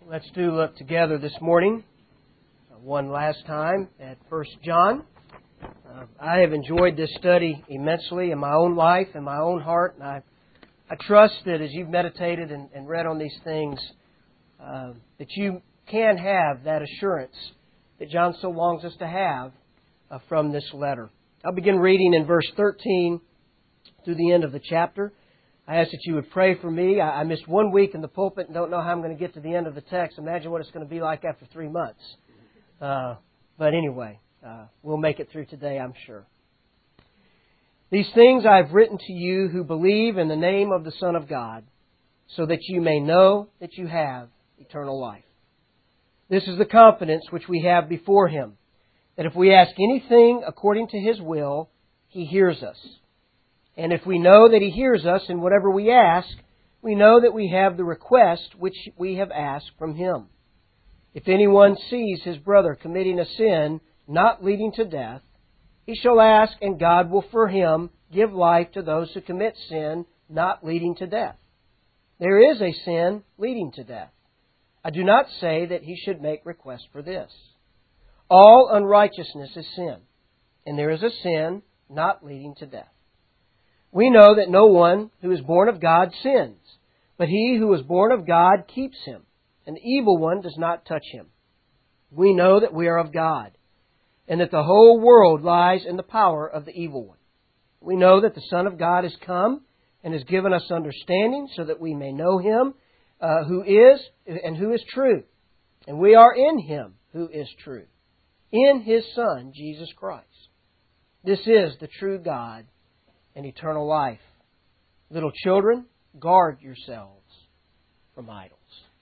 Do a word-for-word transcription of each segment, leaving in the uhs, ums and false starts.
Let's do look together this morning, uh, one last time at First John. Uh, I have enjoyed this study immensely in my own life, in my own heart, and I, I trust that as you've meditated and, and read on these things, uh, that you can have that assurance that John so longs us to have uh, from this letter. I'll begin reading in verse thirteen through the end of the chapter. I ask that you would pray for me. I missed one week in the pulpit and don't know how I'm going to get to the end of the text. Imagine what it's going to be like after three months. Uh, but anyway, uh, we'll make it through today, I'm sure. These things I have written to you who believe in the name of the Son of God, so that you may know that you have eternal life. This is the confidence which we have before Him, that if we ask anything according to His will, He hears us. And if we know that He hears us in whatever we ask, we know that we have the request which we have asked from Him. If anyone sees his brother committing a sin not leading to death, he shall ask, and God will for him give life to those who commit sin not leading to death. There is a sin leading to death. I do not say that he should make request for this. All unrighteousness is sin, and there is a sin not leading to death. We know that no one who is born of God sins, but he who is born of God keeps him, and the evil one does not touch him. We know that we are of God, and that the whole world lies in the power of the evil one. We know that the Son of God has come and has given us understanding so that we may know Him uh, who is and who is true. And we are in Him who is true, in His Son, Jesus Christ. This is the true God and eternal life. Little children, guard yourselves from idols.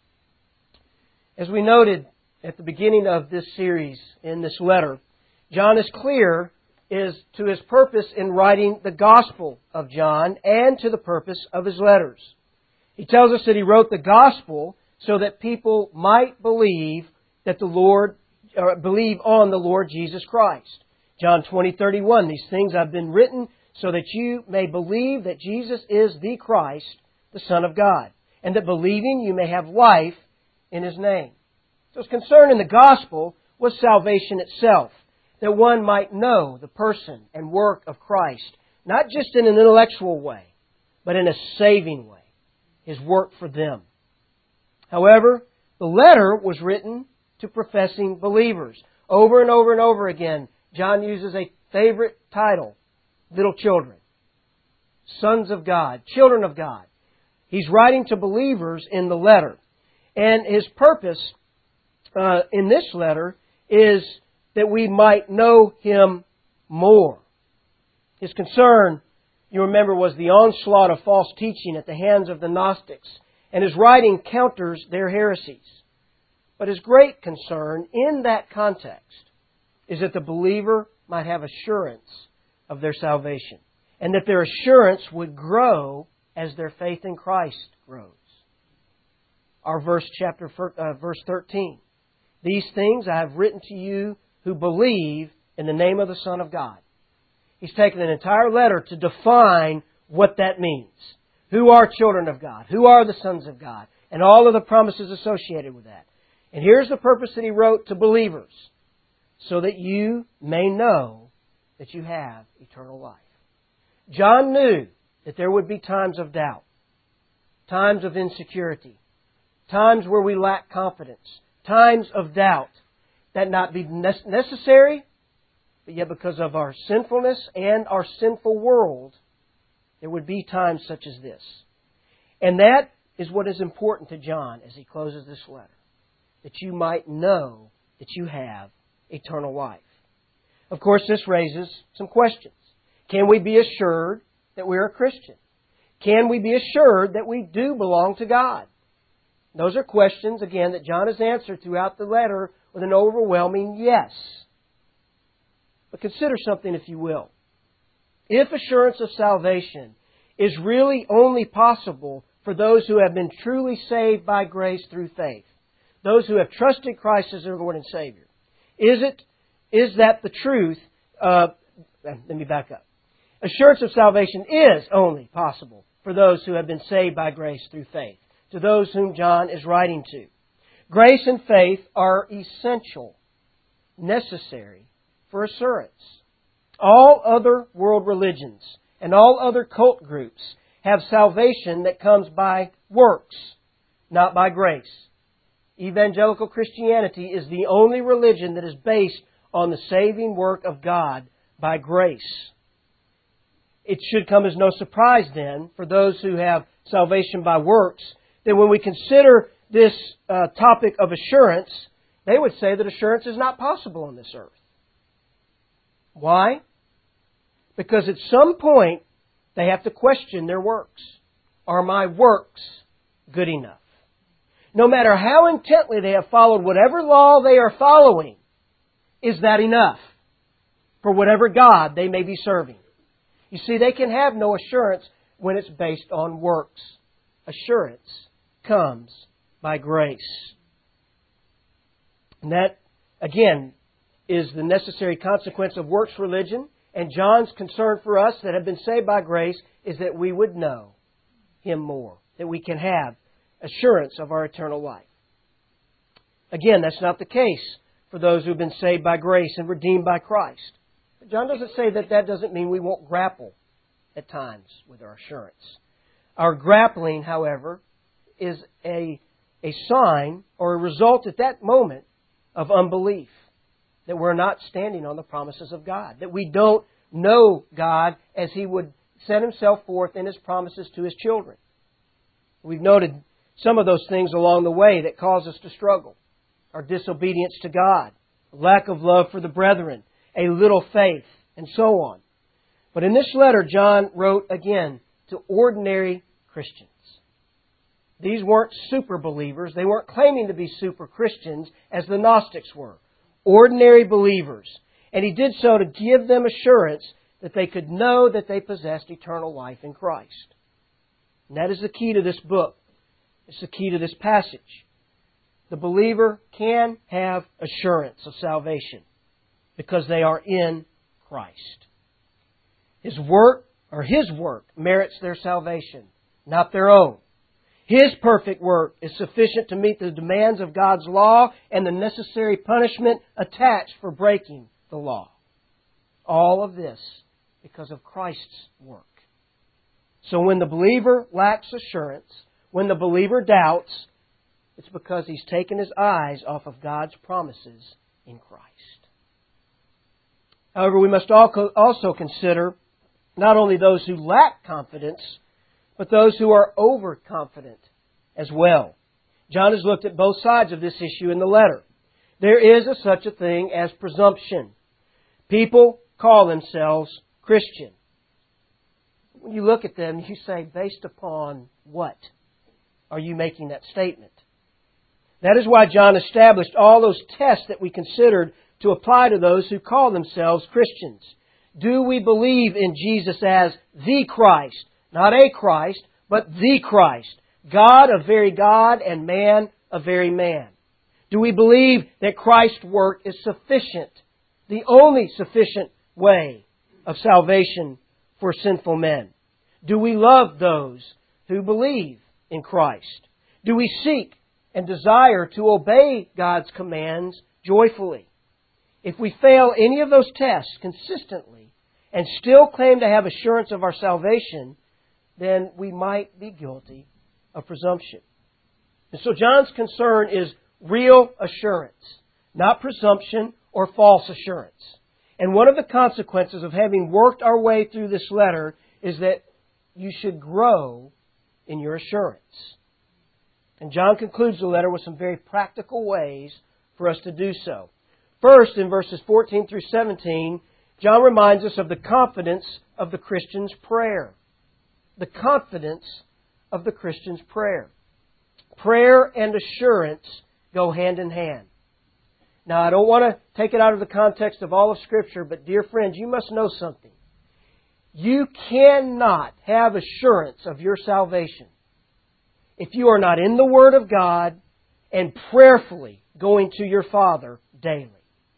As we noted at the beginning of this series in this letter, John is clear is to his purpose in writing the Gospel of John and to the purpose of his letters. He tells us that he wrote the Gospel so that people might believe that the Lord, or believe on the Lord Jesus Christ. John twenty thirty-one, these things have been written so that you may believe that Jesus is the Christ, the Son of God, and that believing you may have life in His name. So his concern in the Gospel was salvation itself, that one might know the person and work of Christ, not just in an intellectual way, but in a saving way, His work for them. However, the letter was written to professing believers. Over and over and over again, John uses a favorite title, little children, sons of God, children of God. He's writing to believers in the letter. And his purpose uh, in this letter is that we might know Him more. His concern, you remember, was the onslaught of false teaching at the hands of the Gnostics, and his writing counters their heresies. But his great concern in that context is that the believer might have assurance of their salvation, and that their assurance would grow as their faith in Christ grows. Our verse, chapter uh, verse thirteen. These things I have written to you who believe in the name of the Son of God. He's taken an entire letter to define what that means. Who are children of God? Who are the sons of God? And all of the promises associated with that. And here's the purpose that he wrote to believers, so that you may know that you have eternal life. John knew that there would be times of doubt, times of insecurity, times where we lack confidence, times of doubt that not be necessary, but yet because of our sinfulness and our sinful world, there would be times such as this. And that is what is important to John as he closes this letter, that you might know that you have eternal life. Of course, this raises some questions. Can we be assured that we're a Christian? Can we be assured that we do belong to God? Those are questions, again, that John has answered throughout the letter with an overwhelming yes. But consider something, if you will. If assurance of salvation is really only possible for those who have been truly saved by grace through faith, those who have trusted Christ as their Lord and Savior, is it Is that the truth? Uh, let me back up. Assurance of salvation is only possible for those who have been saved by grace through faith, to those whom John is writing to. Grace and faith are essential, necessary for assurance. All other world religions and all other cult groups have salvation that comes by works, not by grace. Evangelical Christianity is the only religion that is based on the saving work of God by grace. It should come as no surprise then for those who have salvation by works that when we consider this uh, topic of assurance, they would say that assurance is not possible on this earth. Why? Because at some point they have to question their works. Are my works good enough? No matter how intently they have followed whatever law they are following, is that enough for whatever God they may be serving? You see, they can have no assurance when it's based on works. Assurance comes by grace. And that, again, is the necessary consequence of works religion. And John's concern for us that have been saved by grace is that we would know Him more, that we can have assurance of our eternal life. Again, that's not the case for those who have been saved by grace and redeemed by Christ. But John doesn't say that that doesn't mean we won't grapple at times with our assurance. Our grappling, however, is a, a sign or a result at that moment of unbelief. That we're not standing on the promises of God. That we don't know God as He would set Himself forth in His promises to His children. We've noted some of those things along the way that cause us to struggle. Our disobedience to God, lack of love for the brethren, a little faith, and so on. But in this letter, John wrote again to ordinary Christians. These weren't super believers. They weren't claiming to be super Christians as the Gnostics were. Ordinary believers. And he did so to give them assurance that they could know that they possessed eternal life in Christ. And that is the key to this book. It's the key to this passage. The believer can have assurance of salvation because they are in Christ. His work, or His work, merits their salvation, not their own. His perfect work is sufficient to meet the demands of God's law and the necessary punishment attached for breaking the law. All of this because of Christ's work. So when the believer lacks assurance, when the believer doubts, it's because he's taken his eyes off of God's promises in Christ. However, we must also consider not only those who lack confidence, but those who are overconfident as well. John has looked at both sides of this issue in the letter. There is a, such a thing as presumption. People call themselves Christian. When you look at them, you say, based upon what are you making that statement? That is why John established all those tests that we considered to apply to those who call themselves Christians. Do we believe in Jesus as the Christ? Not a Christ, but the Christ. God, a very God, and man, a very man. Do we believe that Christ's work is sufficient, the only sufficient way of salvation for sinful men? Do we love those who believe in Christ? Do we seek and desire to obey God's commands joyfully? If we fail any of those tests consistently and still claim to have assurance of our salvation, then we might be guilty of presumption. And so John's concern is real assurance, not presumption or false assurance. And one of the consequences of having worked our way through this letter is that you should grow in your assurance. And John concludes the letter with some very practical ways for us to do so. First, in verses fourteen through seventeen, John reminds us of the confidence of the Christian's prayer. The confidence of the Christian's prayer. Prayer and assurance go hand in hand. Now, I don't want to take it out of the context of all of Scripture, but dear friends, you must know something. You cannot have assurance of your salvation if you are not in the Word of God and prayerfully going to your Father daily.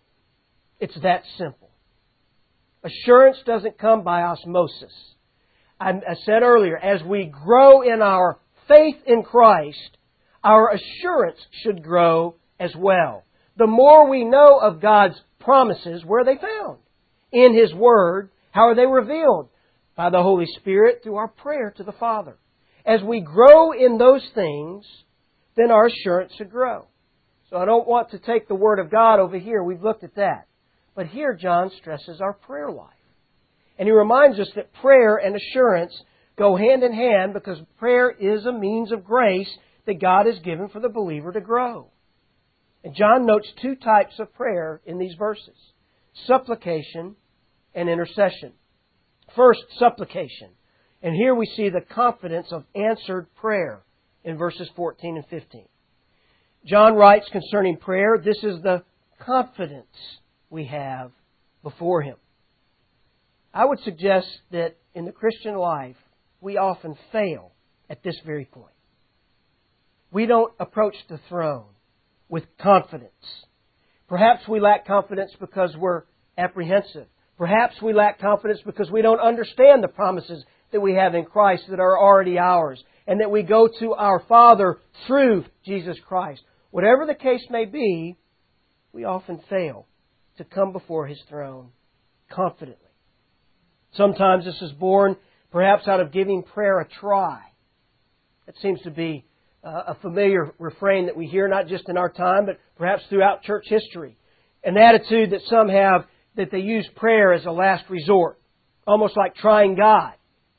It's that simple. Assurance doesn't come by osmosis. I said earlier, as we grow in our faith in Christ, our assurance should grow as well. The more we know of God's promises, where are they found? In His Word. How are they revealed? By the Holy Spirit through our prayer to the Father. As we grow in those things, then our assurance should grow. So I don't want to take the Word of God over here. We've looked at that. But here John stresses our prayer life. And he reminds us that prayer and assurance go hand in hand because prayer is a means of grace that God has given for the believer to grow. And John notes two types of prayer in these verses: supplication and intercession. First, supplication. And here we see the confidence of answered prayer in verses fourteen and fifteen. John writes concerning prayer, this is the confidence we have before Him. I would suggest that in the Christian life, we often fail at this very point. We don't approach the throne with confidence. Perhaps we lack confidence because we're apprehensive. Perhaps we lack confidence because we don't understand the promises that we have in Christ that are already ours, and that we go to our Father through Jesus Christ. Whatever the case may be, we often fail to come before His throne confidently. Sometimes this is born perhaps out of giving prayer a try. That seems to be a familiar refrain that we hear not just in our time, but perhaps throughout church history. An attitude that some have that they use prayer as a last resort, almost like trying God.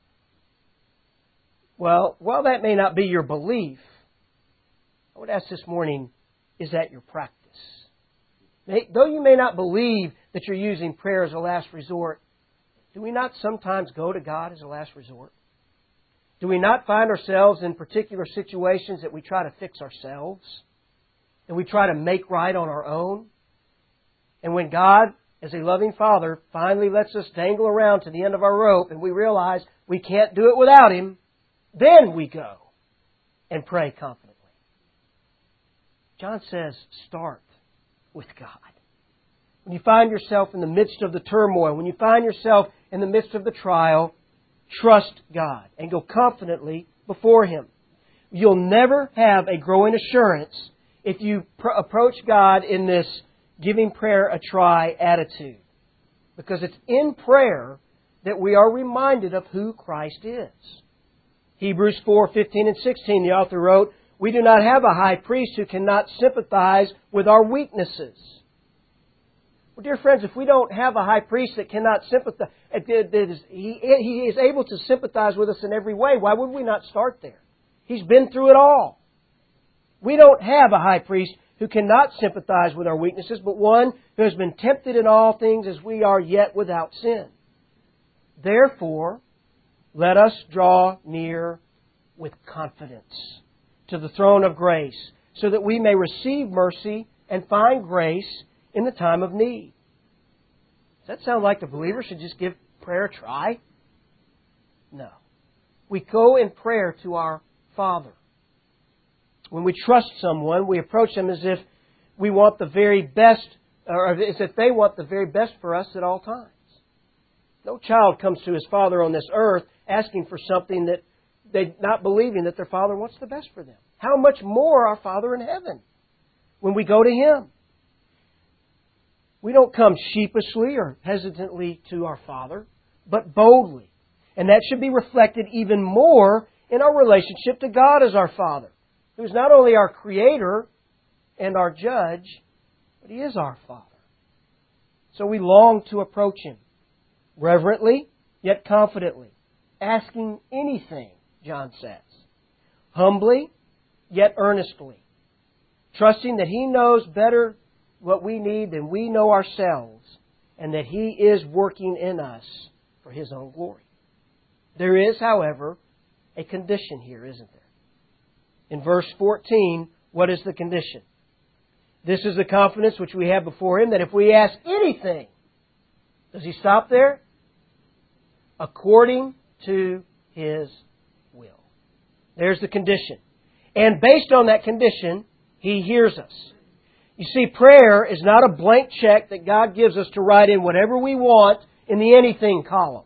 Well, while that may not be your belief, I would ask this morning, is that your practice? Though you may not believe that you're using prayer as a last resort, do we not sometimes go to God as a last resort? Do we not find ourselves in particular situations that we try to fix ourselves? That we try to make right on our own? And when God, as a loving Father, finally lets us dangle around to the end of our rope and we realize we can't do it without Him, then we go and pray confidently. John says, start with God. When you find yourself in the midst of the turmoil, when you find yourself in the midst of the trial, trust God and go confidently before Him. You'll never have a growing assurance if you pr- approach God in this giving prayer a try attitude. Because it's in prayer that we are reminded of who Christ is. Hebrews four fifteen and sixteen, the author wrote, we do not have a high priest who cannot sympathize with our weaknesses. Well, dear friends, if we don't have a high priest that cannot sympathize, that is, he, he is able to sympathize with us in every way, why would we not start there? He's been through it all. We don't have a high priest who cannot sympathize with our weaknesses, but one who has been tempted in all things as we are, yet without sin. Therefore, let us draw near with confidence to the throne of grace, so that we may receive mercy and find grace in the time of need. Does that sound like the believer should just give prayer a try? No. We go in prayer to our Father. When we trust someone, we approach them as if we want the very best, or as if they want the very best for us at all times. No child comes to his father on this earth asking for something that they not believing that their Father wants the best for them. How much more our Father in heaven when we go to Him? We don't come sheepishly or hesitantly to our Father, but boldly. And that should be reflected even more in our relationship to God as our Father, who is not only our Creator and our Judge, but He is our Father. So we long to approach Him reverently, yet confidently, asking anything, John says, humbly, yet earnestly, trusting that He knows better what we need than we know ourselves, and that He is working in us for His own glory. There is, however, a condition here, isn't there? In verse fourteen, what is the condition? This is the confidence which we have before Him, that if we ask anything, does He stop there? According to His will. There's the condition. And based on that condition, He hears us. You see, prayer is not a blank check that God gives us to write in whatever we want in the anything column.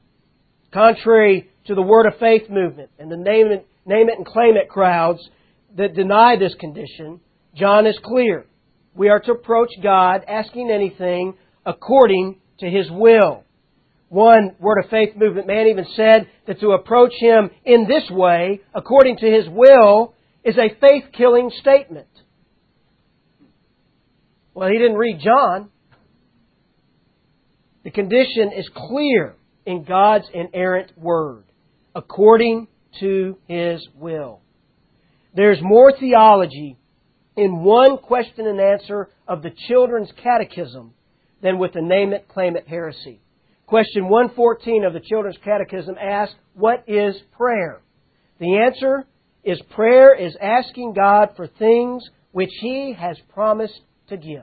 Contrary to the Word of Faith movement and the name it, name it and claim it crowds, that deny this condition, John is clear. We are to approach God asking anything according to His will. One Word of Faith movement man even said that to approach Him in this way, according to His will, is a faith-killing statement. Well, he didn't read John. The condition is clear in God's inerrant Word, according to His will. There's more theology in one question and answer of the Children's Catechism than with the name it, claim it heresy. Question one fourteen of the Children's Catechism asks, what is prayer? The answer is prayer is asking God for things which He has promised to give.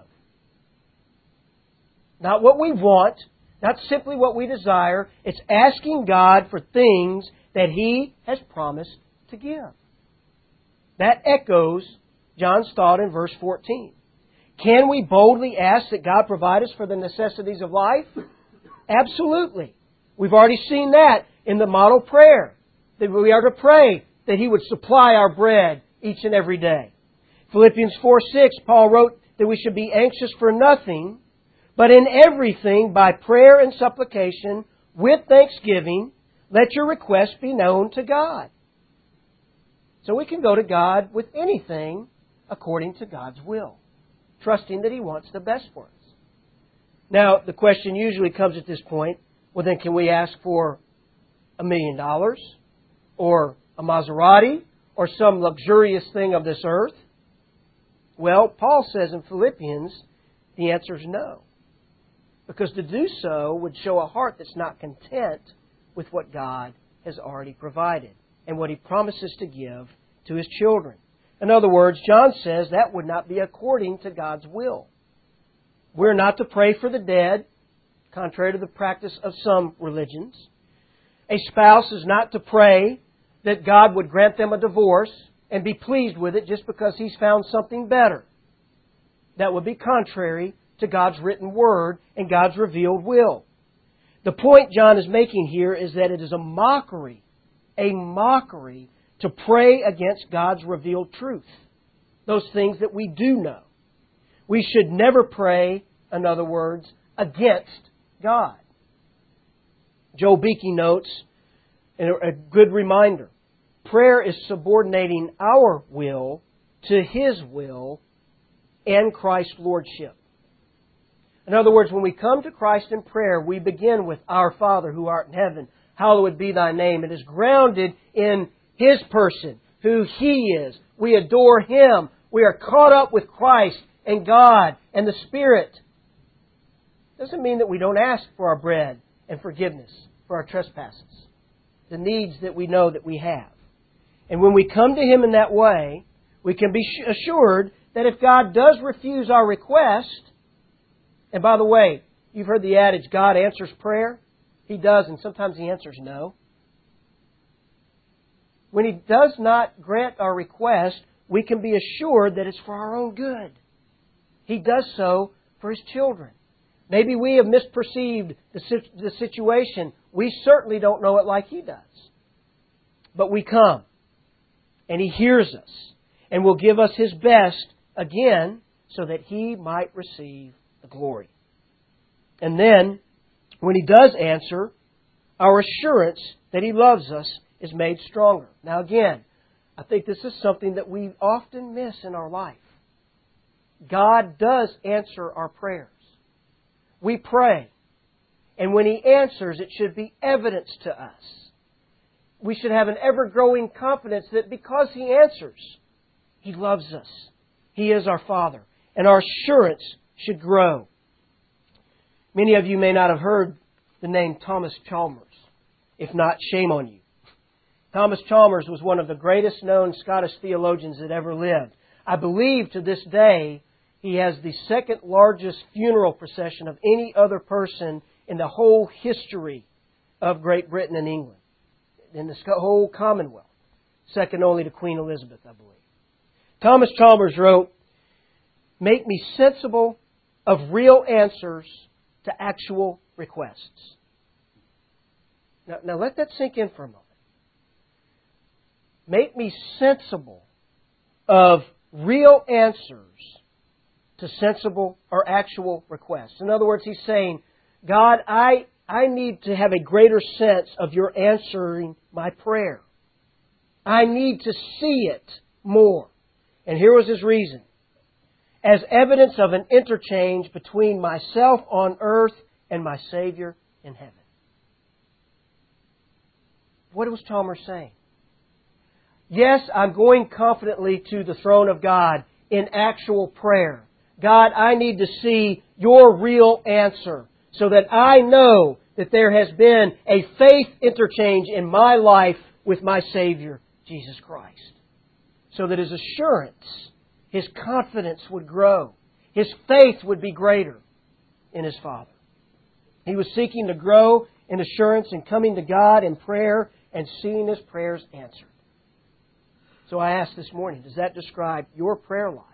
Not what we want, not simply what we desire. It's asking God for things that He has promised to give. That echoes John's thought in verse fourteen. Can we boldly ask that God provide us for the necessities of life? Absolutely. We've already seen that in the model prayer, that we are to pray that He would supply our bread each and every day. Philippians four six, Paul wrote that we should be anxious for nothing, but in everything by prayer and supplication with thanksgiving, let your requests be known to God. So we can go to God with anything according to God's will, trusting that He wants the best for us. Now, the question usually comes at this point, well then can we ask for a million dollars? Or a Maserati? Or some luxurious thing of this earth? Well, Paul says in Philippians, the answer is no. Because to do so would show a heart that's not content with what God has already provided and what He promises to give to His children. In other words, John says that would not be according to God's will. We're not to pray for the dead, contrary to the practice of some religions. A spouse is not to pray that God would grant them a divorce and be pleased with it just because he's found something better. That would be contrary to God's written Word and God's revealed will. The point John is making here is that it is a mockery, a mockery to pray against God's revealed truth. Those things that we do know. We should never pray, in other words, against God. Joel Beakey notes, a good reminder, prayer is subordinating our will to His will and Christ's Lordship. In other words, when we come to Christ in prayer, we begin with Our Father who art in heaven, hallowed be Thy name. It is grounded in His person, who He is. We adore Him. We are caught up with Christ and God and the Spirit. Doesn't mean that we don't ask for our bread and forgiveness for our trespasses, the needs that we know that we have. And when we come to Him in that way, we can be assured that if God does refuse our request, and by the way, you've heard the adage, God answers prayer. He does, and sometimes He answers no. When He does not grant our request, we can be assured that it's for our own good. He does so for His children. Maybe we have misperceived the situation. We certainly don't know it like He does. But we come, and He hears us, and will give us His best again so that He might receive the glory. And then, when He does answer, our assurance that He loves us is made stronger. Now again, I think this is something that we often miss in our life. God does answer our prayers. We pray. And when He answers, it should be evidence to us. We should have an ever-growing confidence that because He answers, He loves us. He is our Father. And our assurance should grow. Many of you may not have heard the name Thomas Chalmers. If not, shame on you. Thomas Chalmers was one of the greatest known Scottish theologians that ever lived. I believe to this day he has the second largest funeral procession of any other person in the whole history of Great Britain and England, in the whole Commonwealth, second only to Queen Elizabeth, I believe. Thomas Chalmers wrote, "Make me sensible of real answers to actual requests." Now, now let that sink in for a moment. Make me sensible of real answers to sensible or actual requests. In other words, he's saying, God, I, I need to have a greater sense of your answering my prayer. I need to see it more. And here was his reason. As evidence of an interchange between myself on earth and my Savior in heaven. What was Chalmers saying? Yes, I'm going confidently to the throne of God in actual prayer. God, I need to see your real answer so that I know that there has been a faith interchange in my life with my Savior, Jesus Christ. So that His assurance, His confidence would grow. His faith would be greater in His Father. He was seeking to grow in assurance and coming to God in prayer and seeing His prayers answered. So I ask this morning, does that describe your prayer life?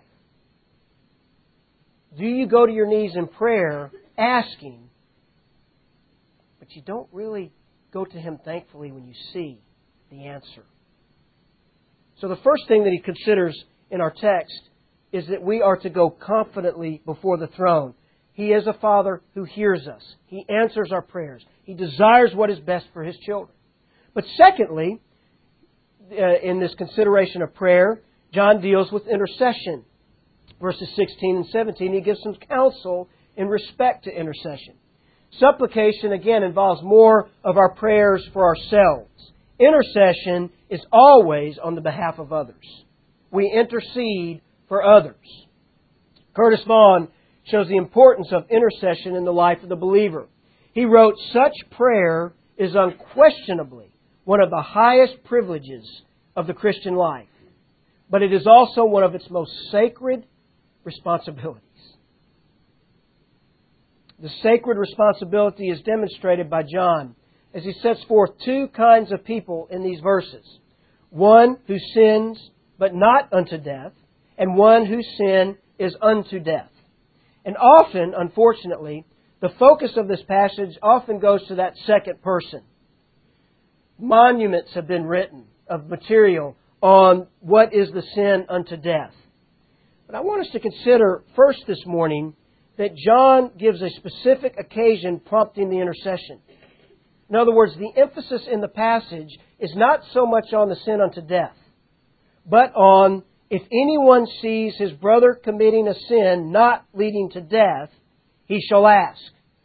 Do you go to your knees in prayer asking, but you don't really go to Him thankfully when you see the answer? So the first thing that he considers in our text is that we are to go confidently before the throne. He is a Father who hears us. He answers our prayers. He desires what is best for His children. But secondly, uh, in this consideration of prayer, John deals with intercession. Verses sixteen and seventeen, he gives some counsel in respect to intercession. Supplication, again, involves more of our prayers for ourselves. Intercession is always on the behalf of others. We intercede for others. Curtis Vaughan shows the importance of intercession in the life of the believer. He wrote, such prayer is unquestionably one of the highest privileges of the Christian life, but it is also one of its most sacred responsibilities. The sacred responsibility is demonstrated by John as he sets forth two kinds of people in these verses. One who sins, but not unto death, and one whose sin is unto death. And often, unfortunately, the focus of this passage often goes to that second person. Monuments have been written of material on what is the sin unto death. But I want us to consider first this morning that John gives a specific occasion prompting the intercession. In other words, the emphasis in the passage is not so much on the sin unto death, but on if anyone sees his brother committing a sin not leading to death, he shall ask.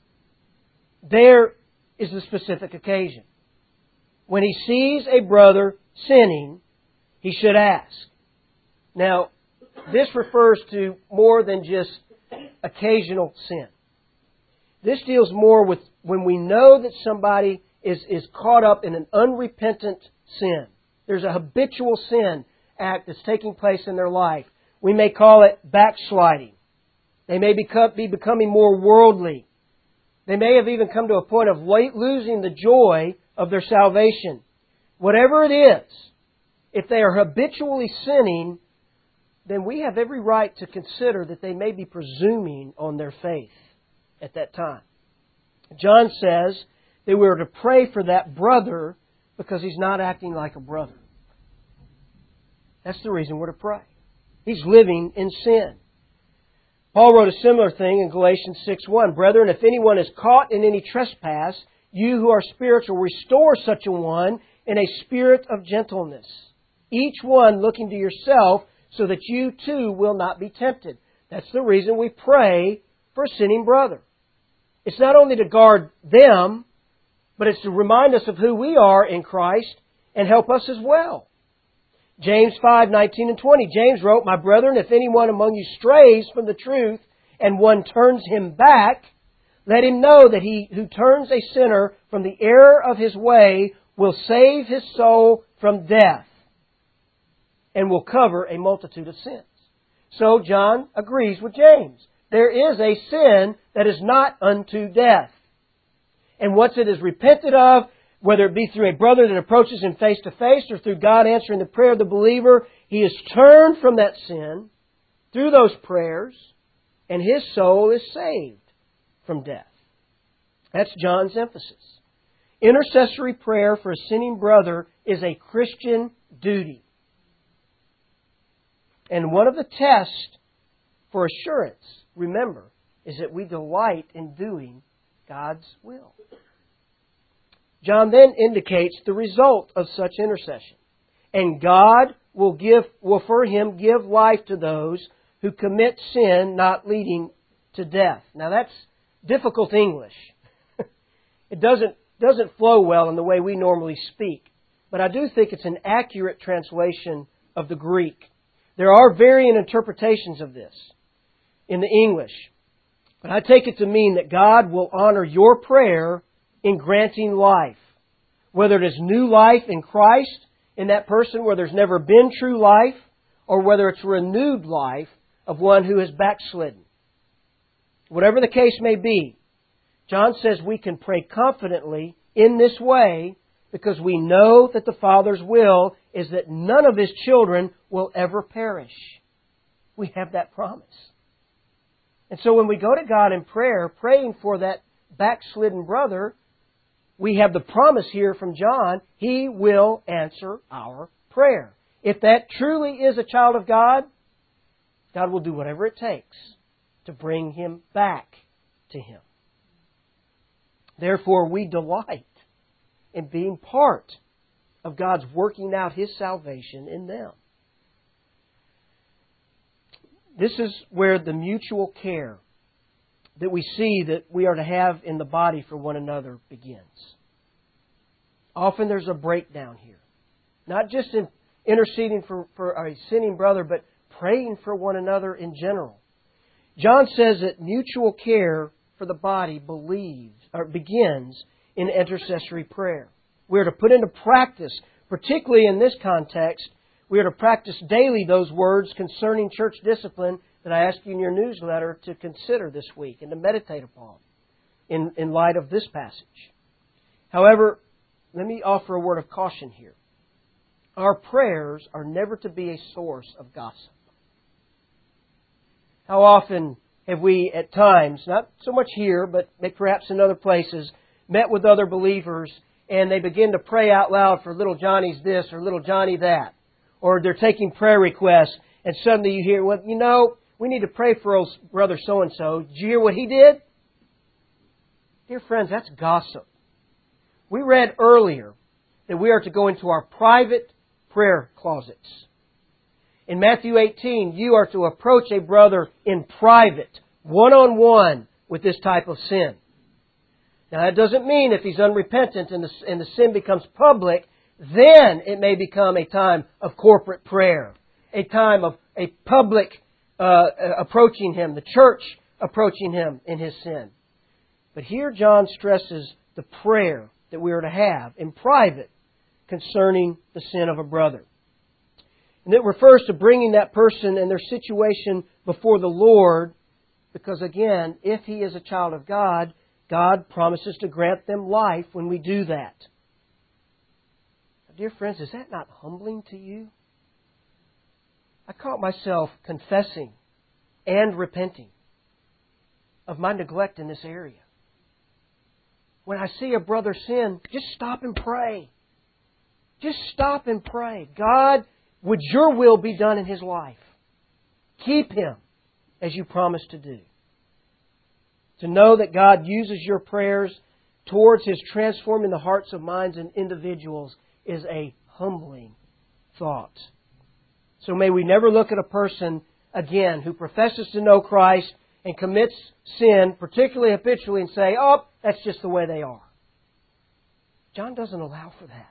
There is the specific occasion. When he sees a brother sinning, he should ask. Now, this refers to more than just occasional sin. This deals more with when we know that somebody is, is caught up in an unrepentant sin. There's a habitual sin act that's taking place in their life. We may call it backsliding. They may become, be becoming more worldly. They may have even come to a point of losing the joy of their salvation. Whatever it is, if they are habitually sinning, then we have every right to consider that they may be presuming on their faith at that time. John says that we are to pray for that brother because he's not acting like a brother. That's the reason we're to pray. He's living in sin. Paul wrote a similar thing in Galatians six one. Brethren, if anyone is caught in any trespass, you who are spiritual, restore such a one in a spirit of gentleness. Each one looking to yourself so that you too will not be tempted. That's the reason we pray for a sinning brother. It's not only to guard them, but it's to remind us of who we are in Christ and help us as well. James five nineteen and twenty. James wrote, my brethren, if anyone among you strays from the truth and one turns him back, let him know that he who turns a sinner from the error of his way will save his soul from death and will cover a multitude of sins. So John agrees with James. There is a sin that is not unto death. And once it is repented of, whether it be through a brother that approaches him face to face or through God answering the prayer of the believer, he is turned from that sin through those prayers, and his soul is saved from death. That's John's emphasis. Intercessory prayer for a sinning brother is a Christian duty. And one of the tests for assurance, remember, is that we delight in doing God's will. John then indicates the result of such intercession. And God will give, will for Him give life to those who commit sin not leading to death. Now that's difficult English. It doesn't, doesn't flow well in the way we normally speak. But I do think it's an accurate translation of the Greek. There are varying interpretations of this in the English. But I take it to mean that God will honor your prayer in granting life. Whether it is new life in Christ, in that person where there's never been true life, or whether it's renewed life of one who is backslidden. Whatever the case may be, John says we can pray confidently in this way because we know that the Father's will is that none of His children will ever perish. We have that promise. And so when we go to God in prayer, praying for that backslidden brother, we have the promise here from John, He will answer our prayer. If that truly is a child of God, God will do whatever it takes to bring him back to Him. Therefore, we delight in being part of God's working out His salvation in them. This is where the mutual care that we see that we are to have in the body for one another begins. Often there's a breakdown here. Not just in interceding for, for a sinning brother, but praying for one another in general. John says that mutual care for the body believes or begins in intercessory prayer. We are to put into practice, particularly in this context, we are to practice daily those words concerning church discipline that I asked you in your newsletter to consider this week and to meditate upon in, in light of this passage. However, let me offer a word of caution here. Our prayers are never to be a source of gossip. How often have we at times, not so much here, but perhaps in other places, met with other believers and they begin to pray out loud for little Johnny's this or little Johnny that. Or they're taking prayer requests and suddenly you hear, well, you know, we need to pray for old brother so-and-so. Did you hear what he did? Dear friends, that's gossip. We read earlier that we are to go into our private prayer closets. In Matthew eighteen, you are to approach a brother in private, one-on-one with this type of sin. Now that doesn't mean if he's unrepentant and the, and the sin becomes public, then it may become a time of corporate prayer, a time of a public uh, approaching him, the church approaching him in his sin. But here John stresses the prayer that we are to have in private concerning the sin of a brother. And it refers to bringing that person and their situation before the Lord because, again, if he is a child of God, God promises to grant them life when we do that. Dear friends, is that not humbling to you? I caught myself confessing and repenting of my neglect in this area. When I see a brother sin, just stop and pray. Just stop and pray. God, would your will be done in his life? Keep him as you promised to do. To know that God uses your prayers towards His transforming the hearts of minds and individuals is a humbling thought. So may we never look at a person, again, who professes to know Christ and commits sin, particularly habitually, and say, oh, that's just the way they are. John doesn't allow for that.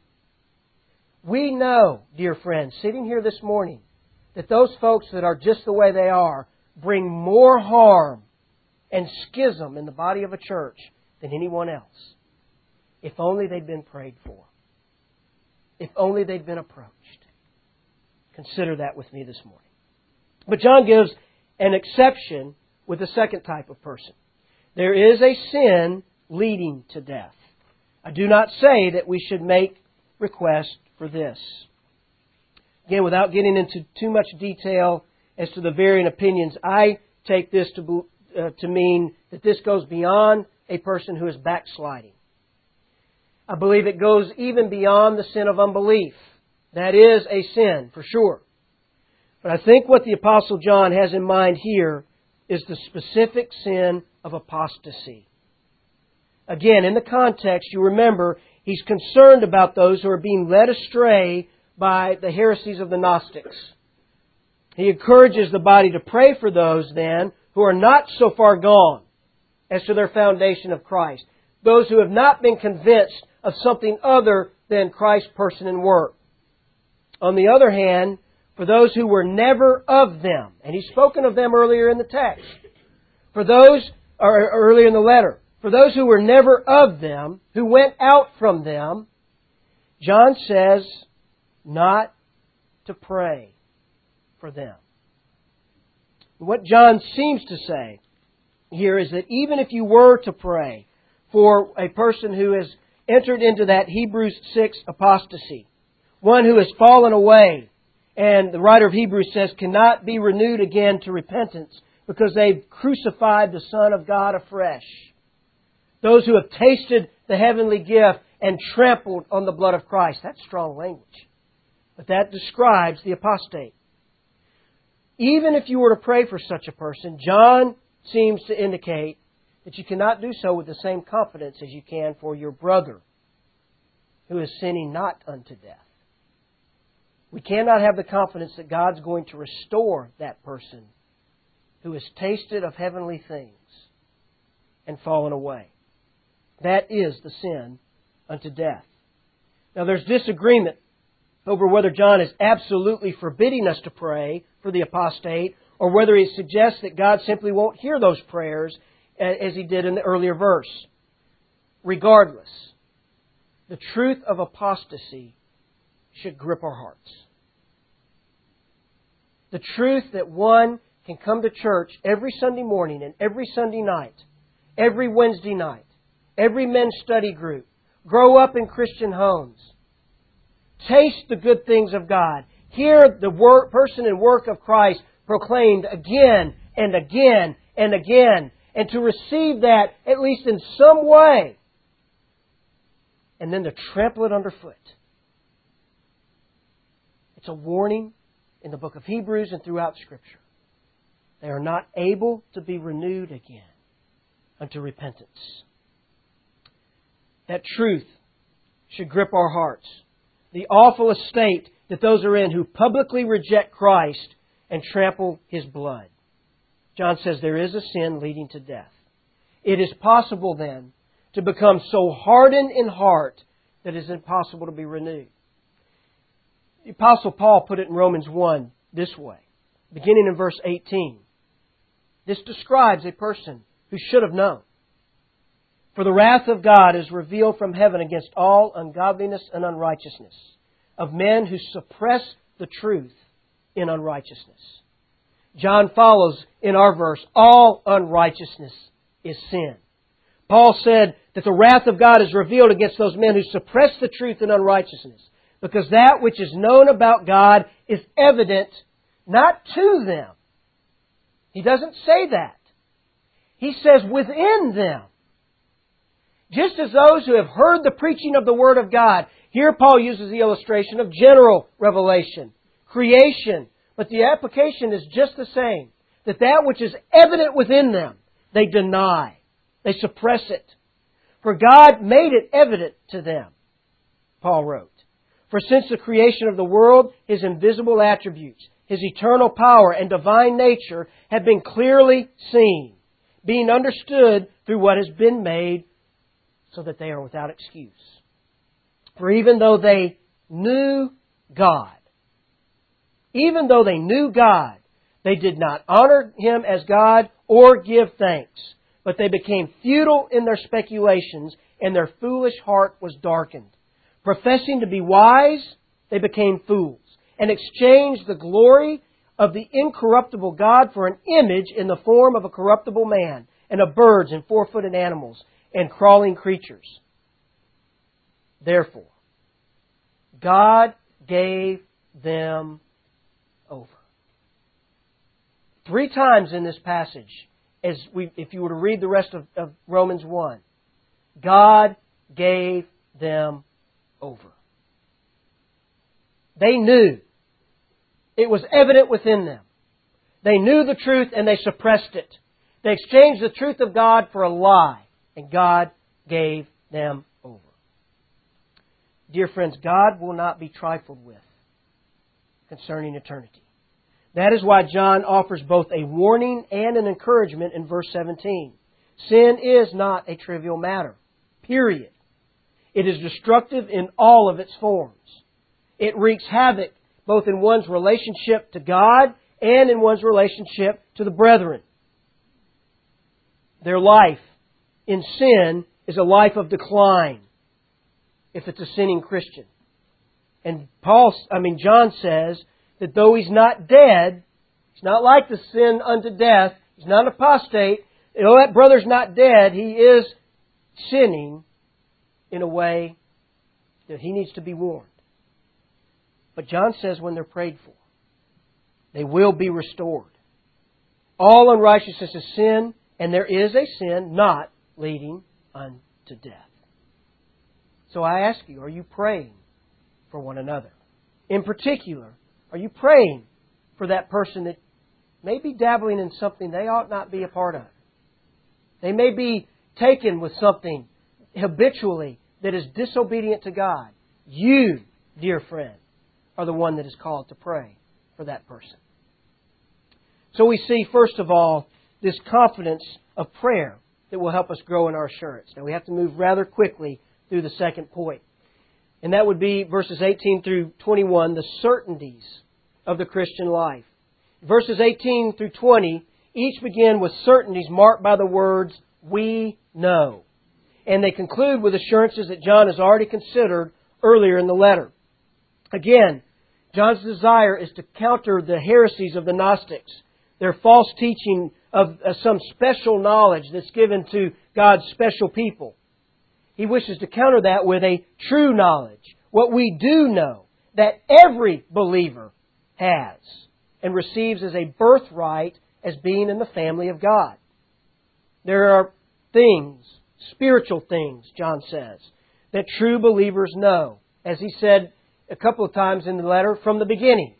We know, dear friends, sitting here this morning, that those folks that are just the way they are bring more harm and schism in the body of a church than anyone else. If only they'd been prayed for. If only they'd been approached. Consider that with me this morning. But John gives an exception with the second type of person. There is a sin leading to death. I do not say that we should make request for this. Again, without getting into too much detail as to the varying opinions, I take this to, uh, to mean that this goes beyond a person who is backsliding. I believe it goes even beyond the sin of unbelief. That is a sin, for sure. But I think what the Apostle John has in mind here is the specific sin of apostasy. Again, in the context, you remember, he's concerned about those who are being led astray by the heresies of the Gnostics. He encourages the body to pray for those, then, who are not so far gone as to their foundation of Christ. Those who have not been convinced of something other than Christ's person and work. On the other hand, for those who were never of them, and he's spoken of them earlier in the text, for those, or earlier in the letter, for those who were never of them, who went out from them, John says not to pray for them. What John seems to say here is that even if you were to pray for a person who has entered into that Hebrews six apostasy, one who has fallen away, and the writer of Hebrews says cannot be renewed again to repentance because they've crucified the Son of God afresh. Those who have tasted the heavenly gift and trampled on the blood of Christ. That's strong language. But that describes the apostate. Even if you were to pray for such a person, John seems to indicate that you cannot do so with the same confidence as you can for your brother who is sinning not unto death. We cannot have the confidence that God's going to restore that person who has tasted of heavenly things and fallen away. That is the sin unto death. Now there's disagreement over whether John is absolutely forbidding us to pray for the apostate or whether he suggests that God simply won't hear those prayers as he did in the earlier verse. Regardless, the truth of apostasy should grip our hearts. The truth that one can come to church every Sunday morning and every Sunday night, every Wednesday night, every men's study group, grow up in Christian homes, taste the good things of God, hear the work, person and work of Christ proclaimed again and again and again, and to receive that at least in some way, and then to trample it underfoot. It's a warning in the book of Hebrews and throughout Scripture. They are not able to be renewed again unto repentance. That truth should grip our hearts. The awful estate that those are in who publicly reject Christ and trample His blood. John says there is a sin leading to death. It is possible then to become so hardened in heart that it is impossible to be renewed. The Apostle Paul put it in Romans one this way, beginning in verse eighteen. This describes a person who should have known. For the wrath of God is revealed from heaven against all ungodliness and unrighteousness of men who suppress the truth in unrighteousness. John follows in our verse, all unrighteousness is sin. Paul said that the wrath of God is revealed against those men who suppress the truth in unrighteousness, because that which is known about God is evident not to them. He doesn't say that. He says within them. Just as those who have heard the preaching of the Word of God. Here Paul uses the illustration of general revelation, creation. But the application is just the same. That that which is evident within them, they deny. They suppress it. For God made it evident to them, Paul wrote. For since the creation of the world, His invisible attributes, His eternal power and divine nature have been clearly seen, being understood through what has been made, so that they are without excuse. For even though they knew God, even though they knew God, they did not honor Him as God or give thanks, but they became futile in their speculations, and their foolish heart was darkened. Professing to be wise, they became fools, and exchanged the glory of the incorruptible God for an image in the form of a corruptible man, and of birds and four-footed animals, and crawling creatures. Therefore, God gave them over. Three times in this passage, as we, if you were to read the rest of, of Romans one, God gave them over. They knew It was evident within them. They knew the truth and they suppressed it. They exchanged the truth of God for a lie, and God gave them over. Dear friends, God will not be trifled with concerning eternity. That is why John offers both a warning and an encouragement in verse seventeen. Sin is not a trivial matter. Period. It is destructive in all of its forms. It wreaks havoc both in one's relationship to God and in one's relationship to the brethren. Their life in sin is a life of decline if it's a sinning Christian. And Paul, I mean John says that though he's not dead, he's not like the sin unto death, he's not an apostate, though that brother's not dead, he is sinning in a way that he needs to be warned. But John says when they're prayed for, they will be restored. All unrighteousness is sin, and there is a sin not leading unto death. So I ask you, are you praying for one another? In particular, are you praying for that person that may be dabbling in something they ought not be a part of? They may be taken with something habitually that is disobedient to God. You, dear friend, are the one that is called to pray for that person. So we see, first of all, this confidence of prayer that will help us grow in our assurance. Now we have to move rather quickly through the second point. And that would be verses eighteen through twenty-one, the certainties of the Christian life. Verses eighteen through twenty each begin with certainties marked by the words, we know. And they conclude with assurances that John has already considered earlier in the letter. Again, John's desire is to counter the heresies of the Gnostics, their false teaching of some special knowledge that's given to God's special people. He wishes to counter that with a true knowledge, what we do know, that every believer has and receives as a birthright as being in the family of God. There are things, spiritual things, John says, that true believers know, as he said a couple of times in the letter, from the beginning,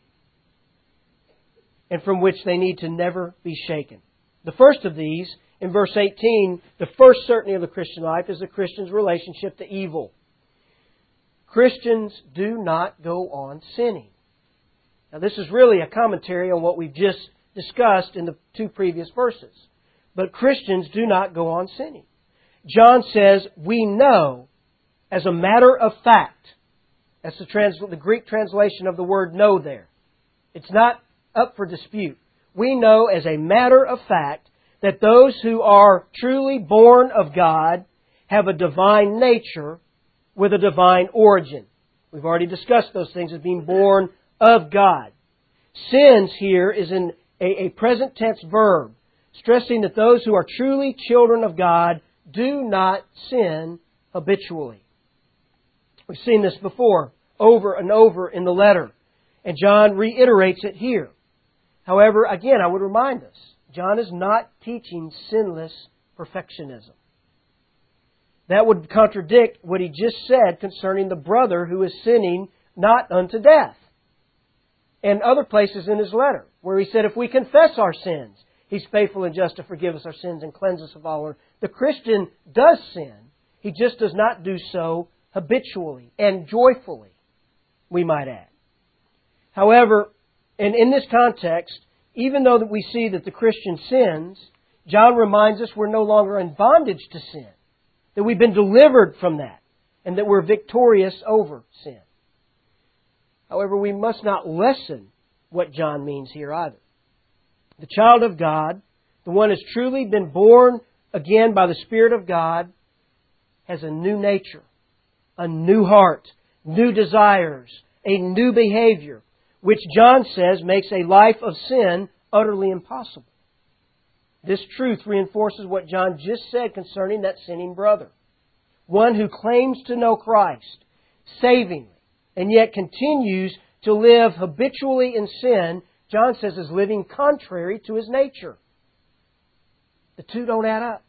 and from which they need to never be shaken. The first of these, in verse eighteen, the first certainty of the Christian life is the Christian's relationship to evil. Christians do not go on sinning. Now this is really a commentary on what we've just discussed in the two previous verses. But Christians do not go on sinning. John says, we know as a matter of fact. That's the, trans- the Greek translation of the word know there. It's not up for dispute. We know as a matter of fact that those who are truly born of God have a divine nature with a divine origin. We've already discussed those things as being born of God. Sins here is in a, a present tense verb, stressing that those who are truly children of God do not sin habitually. We've seen this before, over and over in the letter, and John reiterates it here. However, again, I would remind us, John is not teaching sinless perfectionism. That would contradict what he just said concerning the brother who is sinning not unto death. And other places in his letter, where he said, if we confess our sins, He's faithful and just to forgive us our sins and cleanse us of all our... The Christian does sin. He just does not do so habitually and joyfully, we might add. However, and in this context, even though that we see that the Christian sins, John reminds us we're no longer in bondage to sin, that we've been delivered from that, and that we're victorious over sin. However, we must not lessen what John means here either. The child of God, the one who has truly been born again by the Spirit of God, has a new nature, a new heart, new desires, a new behavior, which John says makes a life of sin utterly impossible. This truth reinforces what John just said concerning that sinning brother. One who claims to know Christ savingly and yet continues to live habitually in sin, John says is living contrary to his nature. The two don't add up.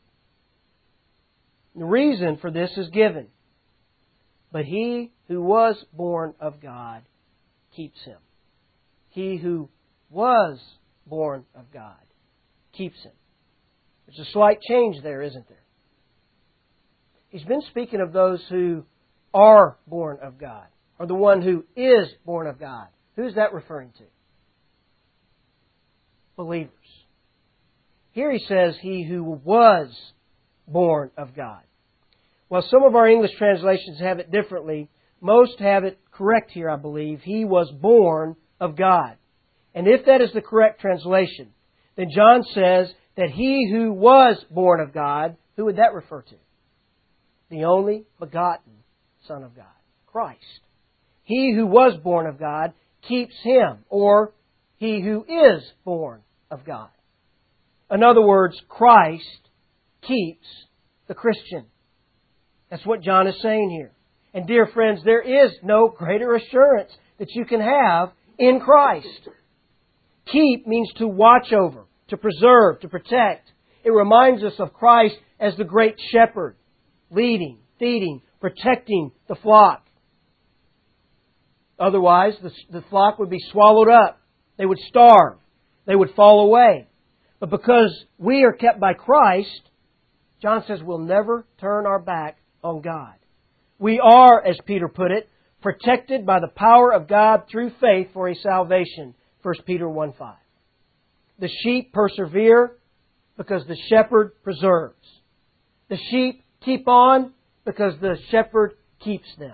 The reason for this is given. But he who was born of God keeps him. he who was born of God keeps him. There's a slight change there, isn't there? He's been speaking of those who are born of God, or the one who is born of God. Who's that referring to? Believers. Here he says, he who was born of God. While some of our English translations have it differently, most have it correct here, I believe. He was born of God. And if that is the correct translation, then John says that he who was born of God, who would that refer to? The only begotten Son of God, Christ. He who was born of God keeps Him, or he who is born of God. In other words, Christ keeps the Christian. That's what John is saying here. And dear friends, there is no greater assurance that you can have in Christ. Keep means to watch over, to preserve, to protect. It reminds us of Christ as the great shepherd, leading, feeding, protecting the flock. Otherwise, the, the flock would be swallowed up. They would starve. They would fall away. But because we are kept by Christ, John says we'll never turn our back on God. We are, as Peter put it, protected by the power of God through faith for a salvation. First Peter one five. The sheep persevere because the shepherd preserves. The sheep keep on because the shepherd keeps them.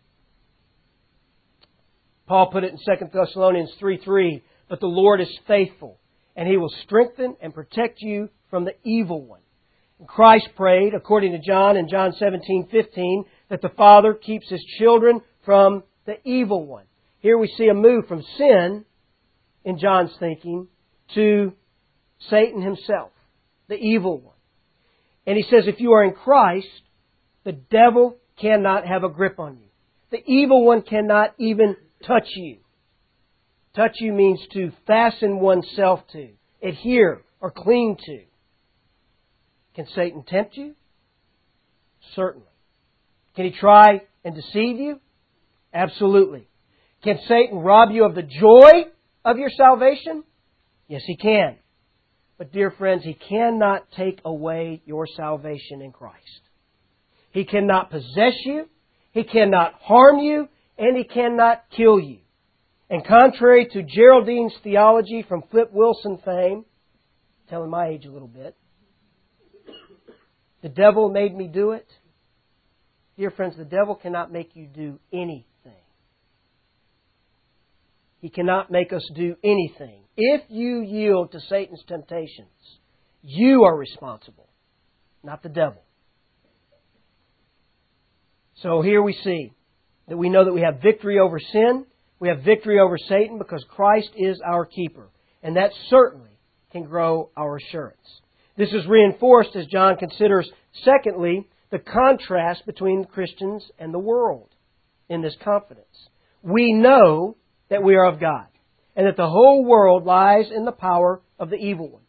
Paul put it in Second Thessalonians three three, but the Lord is faithful, and He will strengthen and protect you from the evil one. And Christ prayed, according to John in John seventeen fifteen, that the Father keeps His children from the evil one. Here we see a move from sin, in John's thinking, to Satan himself, the evil one. And he says if you are in Christ, the devil cannot have a grip on you. The evil one cannot even touch you. Touch you means to fasten oneself to, adhere, or cling to. Can Satan tempt you? Certainly. Can he try and deceive you? Absolutely. Can Satan rob you of the joy of your salvation? Yes, he can. But dear friends, he cannot take away your salvation in Christ. He cannot possess you, he cannot harm you, and he cannot kill you. And contrary to Geraldine's theology from Flip Wilson fame, telling my age a little bit, the devil made me do it. Dear friends, the devil cannot make you do anything. He cannot make us do anything. If you yield to Satan's temptations, you are responsible, not the devil. So here we see that we know that we have victory over sin. We have victory over Satan because Christ is our keeper. And that certainly can grow our assurance. This is reinforced as John considers, secondly, the contrast between Christians and the world in this confidence. We know that we are of God, and that the whole world lies in the power of the evil one.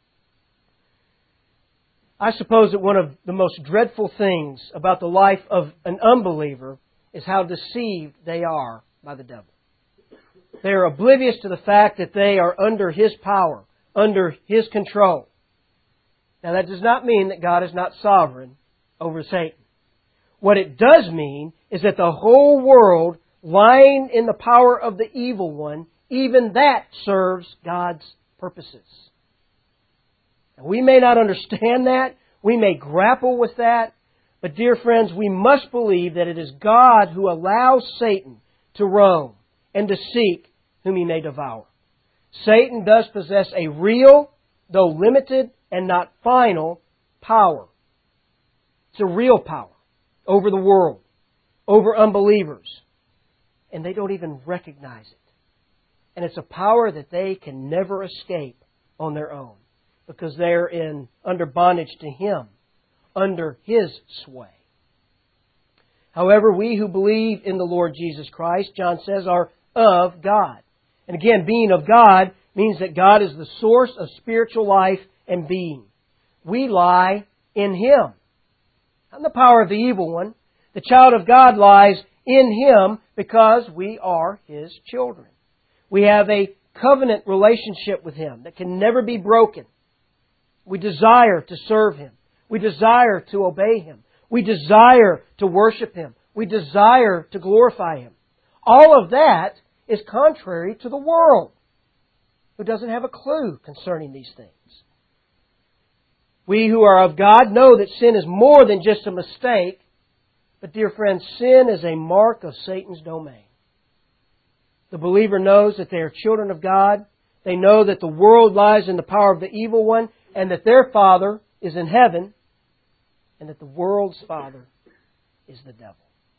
I suppose that one of the most dreadful things about the life of an unbeliever is how deceived they are by the devil. They are oblivious to the fact that they are under his power, under his control. Now that does not mean that God is not sovereign over Satan. What it does mean is that the whole world lying in the power of the evil one, even that serves God's purposes. And we may not understand that. We may grapple with that. But dear friends, we must believe that it is God who allows Satan to roam and to seek whom he may devour. Satan does possess a real, though limited and not final, power. It's a real power over the world, over unbelievers. And they don't even recognize it. And it's a power that they can never escape on their own because they're in under bondage to Him, under His sway. However, we who believe in the Lord Jesus Christ, John says, are of God. And again, being of God means that God is the source of spiritual life and being. We lie in Him. Not in the power of the evil one. The child of God lies in Him because we are His children. We have a covenant relationship with Him that can never be broken. We desire to serve Him. We desire to obey Him. We desire to worship Him. We desire to glorify Him. All of that is contrary to the world, who doesn't have a clue concerning these things. We who are of God know that sin is more than just a mistake, but dear friends, sin is a mark of Satan's domain. The believer knows that they are children of God. They know that the world lies in the power of the evil one, and that their Father is in heaven, and that the world's father is the devil.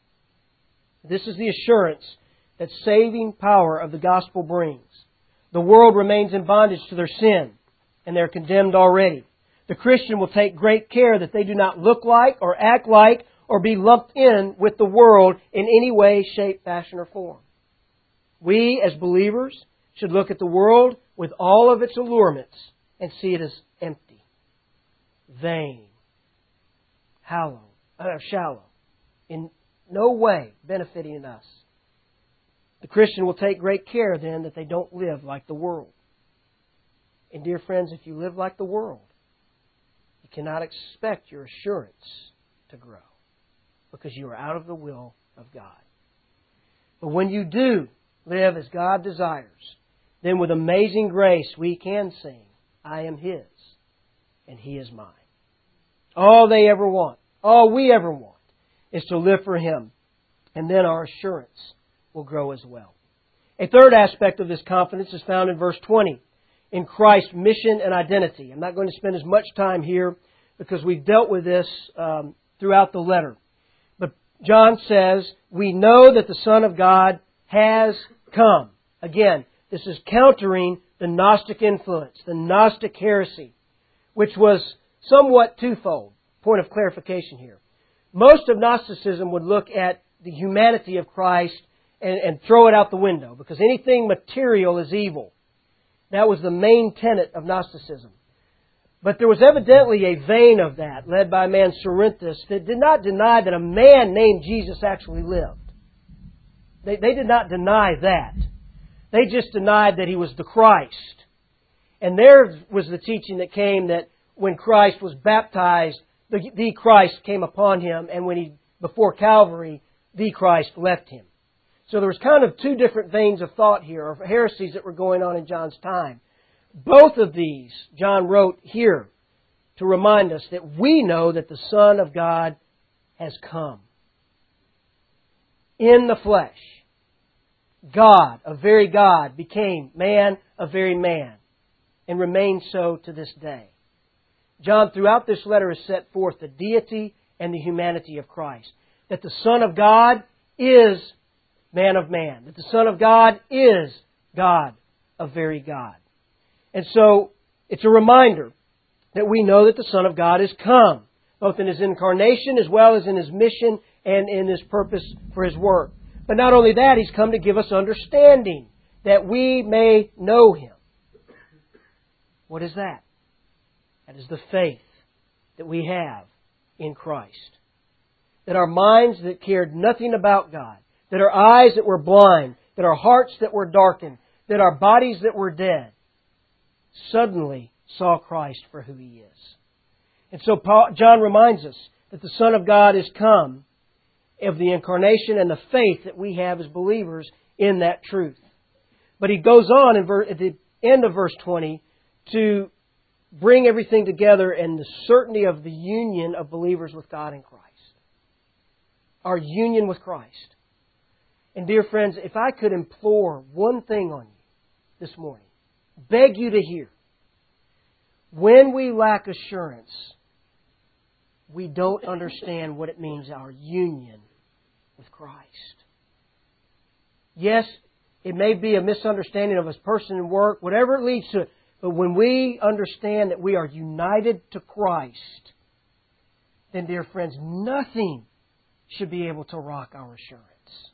This is the assurance that saving power of the gospel brings. The world remains in bondage to their sin, and they're condemned already. The Christian will take great care that they do not look like or act like or be lumped in with the world in any way, shape, fashion, or form. We, as believers, should look at the world with all of its allurements and see it as empty, vain, hollow, uh, shallow, in no way benefiting us. The Christian will take great care then that they don't live like the world. And dear friends, if you live like the world, you cannot expect your assurance to grow, because you are out of the will of God. But when you do live as God desires, then with amazing grace we can sing, I am His, and He is mine. All they ever want, all we ever want, is to live for Him, and then our assurance will grow as well. A third aspect of this confidence is found in verse twenty, in Christ's mission and identity. I'm not going to spend as much time here because we've dealt with this um, throughout the letter. But John says, we know that the Son of God has come. Again, this is countering the Gnostic influence, the Gnostic heresy, which was somewhat twofold. Point of clarification here. Most of Gnosticism would look at the humanity of Christ and, and throw it out the window, because anything material is evil. That was the main tenet of Gnosticism. But there was evidently a vein of that, led by a man Cerinthus, that did not deny that a man named Jesus actually lived. They, they did not deny that. They just denied that He was the Christ. And there was the teaching that came that when Christ was baptized, the, the Christ came upon Him, and when He, before Calvary, the Christ left Him. So there was kind of two different veins of thought here, of heresies that were going on in John's time. Both of these John wrote here to remind us that we know that the Son of God has come in the flesh. God, a very God, became man, a very man, and remains so to this day. John, throughout this letter, has set forth the deity and the humanity of Christ. That the Son of God is man of man. That the Son of God is God, a very God. And so, it's a reminder that we know that the Son of God has come, both in His incarnation as well as in His mission and in His purpose for His work. But not only that, He's come to give us understanding, that we may know Him. What is that? That is the faith that we have in Christ. That our minds that cared nothing about God, that our eyes that were blind, that our hearts that were darkened, that our bodies that were dead, suddenly saw Christ for who He is. And so Paul, John reminds us that the Son of God is come, of the incarnation and the faith that we have as believers in that truth. But he goes on in ver- at the end of verse twenty to bring everything together in the certainty of the union of believers with God in Christ. Our union with Christ. And dear friends, if I could implore one thing on you this morning, beg you to hear. When we lack assurance, we don't understand what it means, our union with Christ. Yes, it may be a misunderstanding of His person and work, whatever it leads to. But when we understand that we are united to Christ, then, dear friends, nothing should be able to rock our assurance.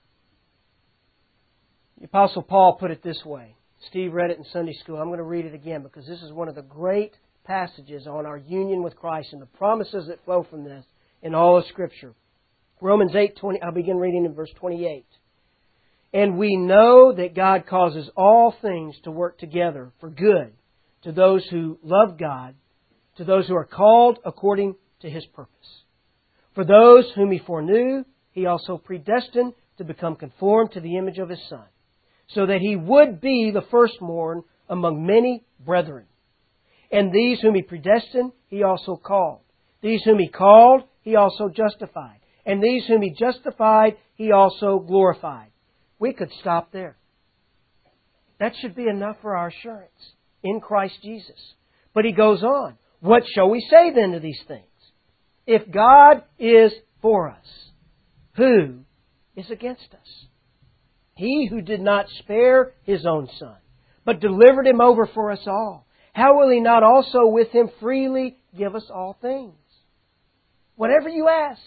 The Apostle Paul put it this way. Steve read it in Sunday school. I'm going to read it again because this is one of the great passages on our union with Christ and the promises that flow from this in all of Scripture. Romans eight twenty. I'll begin reading in verse twenty-eight. And we know that God causes all things to work together for good to those who love God, to those who are called according to His purpose. For those whom He foreknew, He also predestined to become conformed to the image of His Son, so that He would be the firstborn among many brethren. And these whom He predestined, He also called. These whom He called, He also justified. And these whom He justified, He also glorified. We could stop there. That should be enough for our assurance in Christ Jesus. But He goes on. What shall we say then to these things? If God is for us, who is against us? He who did not spare His own Son, but delivered Him over for us all, how will He not also with Him freely give us all things? Whatever you ask.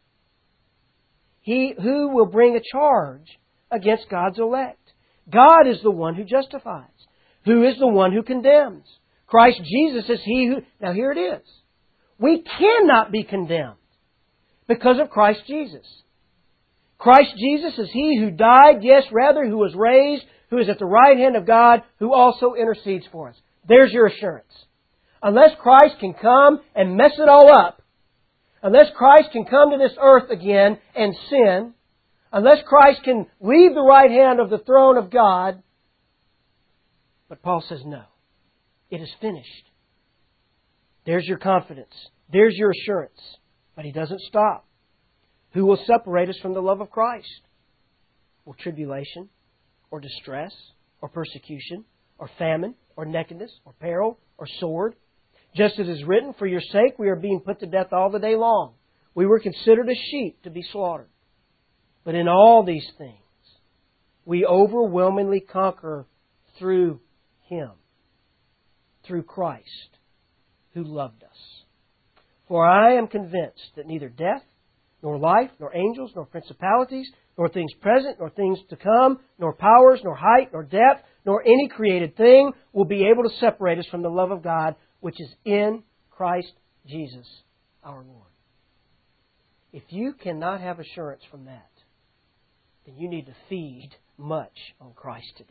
He who will bring a charge against God's elect? God is the one who justifies. Who is the one who condemns? Christ Jesus is He who... Now here it is. We cannot be condemned because of Christ Jesus. Christ Jesus is He who died, yes, rather, who was raised, who is at the right hand of God, who also intercedes for us. There's your assurance. Unless Christ can come and mess it all up, unless Christ can come to this earth again and sin, unless Christ can leave the right hand of the throne of God, but Paul says no. It is finished. There's your confidence. There's your assurance. But he doesn't stop. Who will separate us from the love of Christ? Will tribulation, or distress, or persecution, or famine, or nakedness, or peril, or sword? Just as it is written, for your sake we are being put to death all the day long. We were considered as sheep to be slaughtered. But in all these things, we overwhelmingly conquer through Him, through Christ, who loved us. For I am convinced that neither death, nor life, nor angels, nor principalities, nor things present, nor things to come, nor powers, nor height, nor depth, nor any created thing will be able to separate us from the love of God, which is in Christ Jesus our Lord. If you cannot have assurance from that, then you need to feed much on Christ today.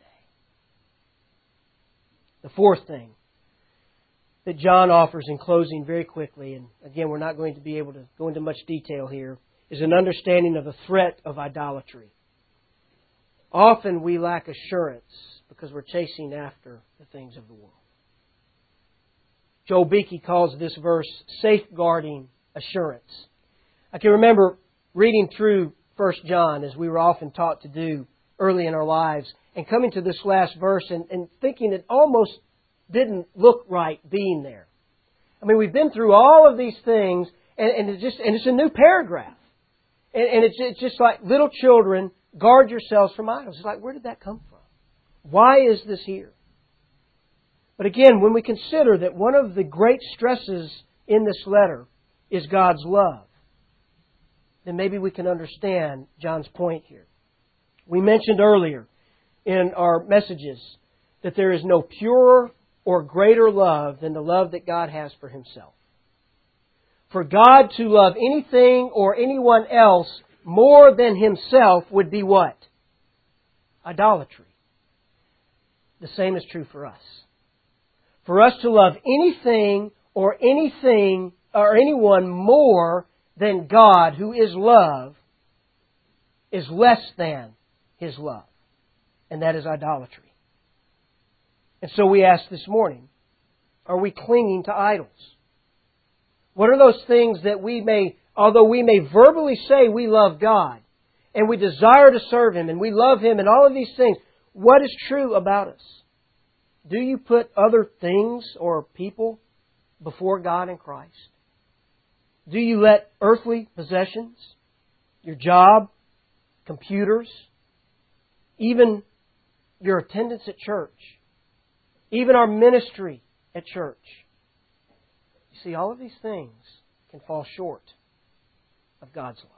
The fourth thing that John offers in closing very quickly, and again we're not going to be able to go into much detail here, is an understanding of the threat of idolatry. Often we lack assurance because we're chasing after the things of the world. Joel Beeke calls this verse safeguarding assurance. I can remember reading through First John, as we were often taught to do early in our lives, and coming to this last verse and, and thinking it almost didn't look right being there. I mean, we've been through all of these things, and, and it's just and it's a new paragraph. And, and it's, it's just like little children, guard yourselves from idols. It's like, where did that come from? Why is this here? But again, when we consider that one of the great stresses in this letter is God's love, then maybe we can understand John's point here. We mentioned earlier in our messages that there is no purer or greater love than the love that God has for Himself. For God to love anything or anyone else more than Himself would be what? Idolatry. The same is true for us. For us to love anything or anything or anyone more than God, who is love, is less than His love. And that is idolatry. And so we ask this morning, are we clinging to idols? What are those things that we may, although we may verbally say we love God, and we desire to serve Him, and we love Him, and all of these things, what is true about us? Do you put other things or people before God and Christ? Do you let earthly possessions, your job, computers, even your attendance at church, even our ministry at church? You see, all of these things can fall short of God's love.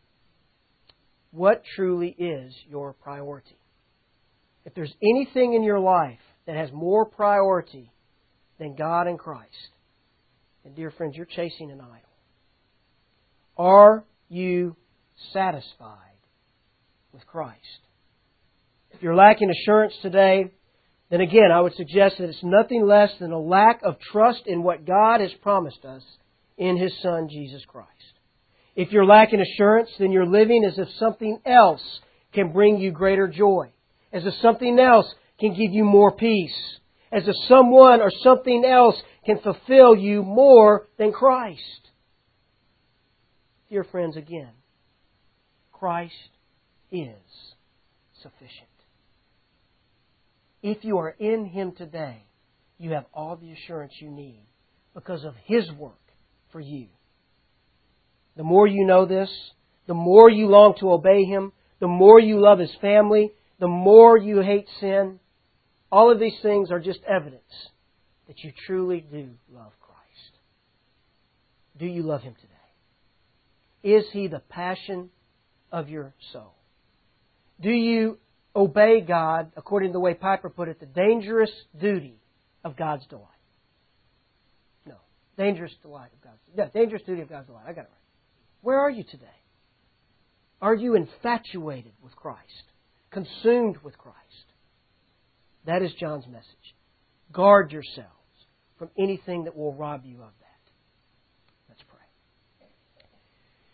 What truly is your priority? If there's anything in your life that has more priority than God and Christ, then, dear friends, you're chasing an idol. Are you satisfied with Christ? If you're lacking assurance today, then again, I would suggest that it's nothing less than a lack of trust in what God has promised us in His Son, Jesus Christ. If you're lacking assurance, then you're living as if something else can bring you greater joy, as if something else can give you more peace, as if someone or something else can fulfill you more than Christ. Dear friends, again, Christ is sufficient. If you are in Him today, you have all the assurance you need because of His work for you. The more you know this, the more you long to obey Him, the more you love His family, the more you hate sin. All of these things are just evidence that you truly do love Christ. Do you love Him today? Is He the passion of your soul? Do you obey God, according to the way Piper put it, the dangerous duty of God's delight? No. Dangerous delight of God's delight. Yeah, dangerous duty of God's delight. I got it right. Where are you today? Are you infatuated with Christ? Consumed with Christ? That is John's message. Guard yourselves from anything that will rob you of that.